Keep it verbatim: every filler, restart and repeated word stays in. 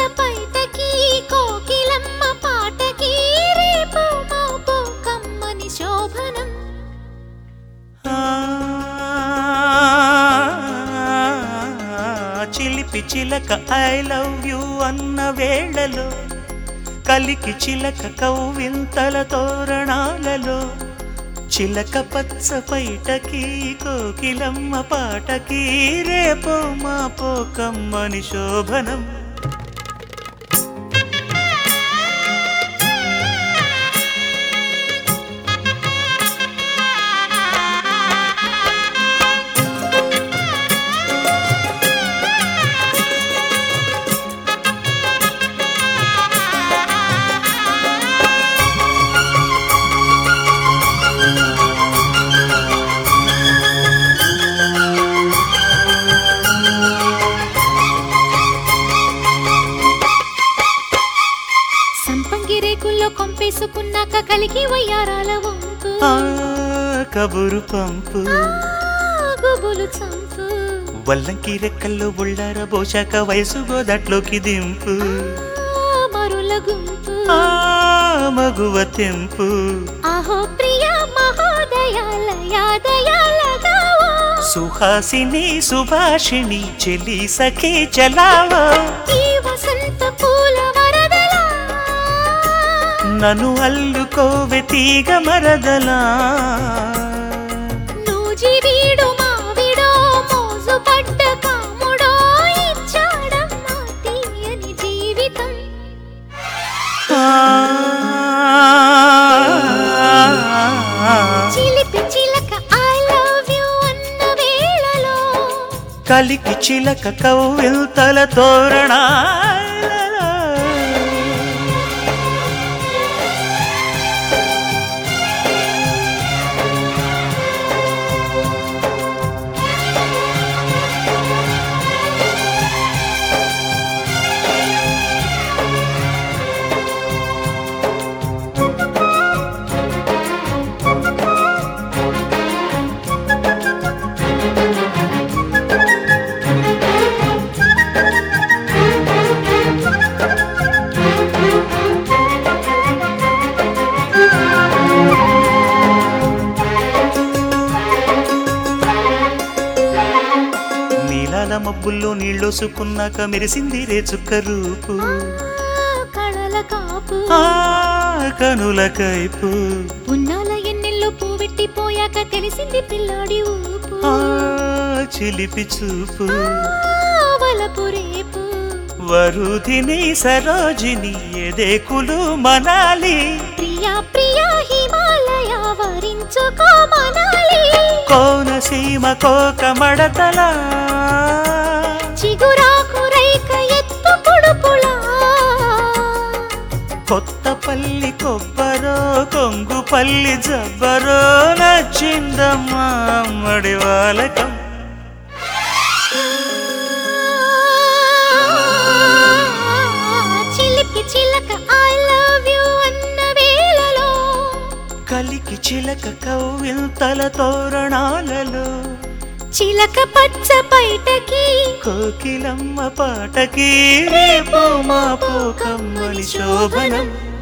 పైటకి కోకిలమ్మ పాటకి రేపు మాపు కమ్మని శోభనం. చిలిపి చిలక ఐ లవ్ యూ అన్న వేళలో కలికి చిలక కౌవింతల తోరణాలలో చిలక పచ్చ పైటకి కోకిలమ్మ పాటకి రేపో మాపో కమ్మని శోభనం. రేకుల్లో కొంపేసుకున్నాక కలిగి వయ్యారాల వంపు కబురు పంపు గుబులు చంపు వల్లంకి రెక్కల్లో బుళ్ళార బోశాక వయసు గోదట్లోకి దింపు మరుల గుంపు మగువ తెంపు. ఆహో ప్రియ మహోదయాలయాదయాలగా సుహాసిని సుభాషిణి చెలి సఖి చలావో ఈ వసంత పూల నన్ను అల్లుకోవె తీగ మరదలా. నూజివీడు మావిడో మోజు పడ్డ కాముడో ఇచ్చాడమ్మా తీయని జీవితం. చిలిపి చిలక ఐ లవ్ యూ అన్న వేళలో కలికి చిలక కౌవింతల తోరణా మబ్బుల్లో నీళ్ళోసుకున్నాక మెరిసింది రే చుక్క రూపు కళల కాపు కనుల కైపు ఉన్నాల ఎన్నెల్లో పూవెట్టిపోయాక తెలిసింది పిల్లాడి ఊపు చిలిపి చూపు వలపు రేపు వరుధిని సరోజిని ఎదేకులు మనాలి ప్రియా ప్రియా హిమాలయ వరించుకో మనాలి కోనసీమ కోక మడతలా చిగురాకు రైక ఎత్తు కుడుపులా కొత్తపల్లి కొబ్బరో కొంగుపల్లి జబ్బరో నచ్చిందమ్మా అమ్మడి వాలకం. చిలిపి చిలక ఐ లవ్ యూ అన్న వేళలో కలికి చిలక కౌవింతల తోరణాలలో చిలక పచ్చ పైటకి కోకిలమ్మ పాటకి రేపో మాపో కమ్మని శోభనం.